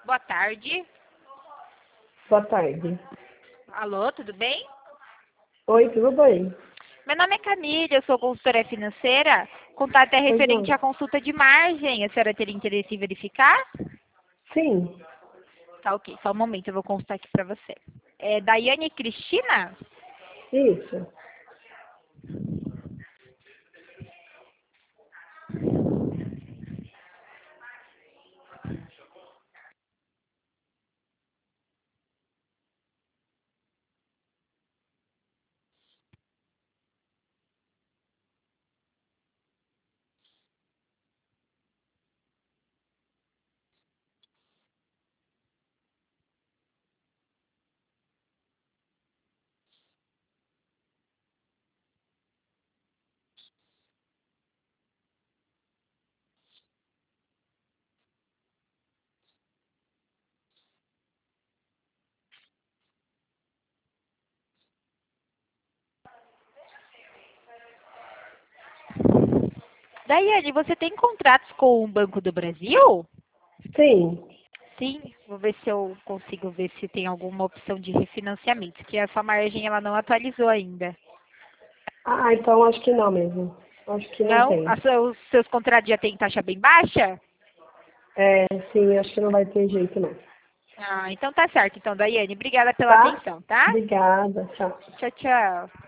Boa tarde. Boa tarde. Alô, tudo bem? Oi, tudo bem? Meu nome é Camila, eu sou consultora financeira. O contato é Pois referente não. à consulta de margem. A senhora teria interesse em verificar? Sim, Tá ok, só um momento, eu vou consultar aqui para você. É Daiane Cristina? isso. Daiane, você tem contratos com o Banco do Brasil? Sim. Sim, vou ver se eu consigo ver se tem alguma opção de refinanciamento, que a sua margem ela não atualizou ainda. Ah, então acho que não mesmo. Acho que não Não? tem. Os seus contratos já têm taxa bem baixa? É, sim, acho que não vai ter jeito não. Ah, então tá certo. Então, Daiane, obrigada pela Tá? atenção, tá? Obrigada, tchau. Tchau, tchau.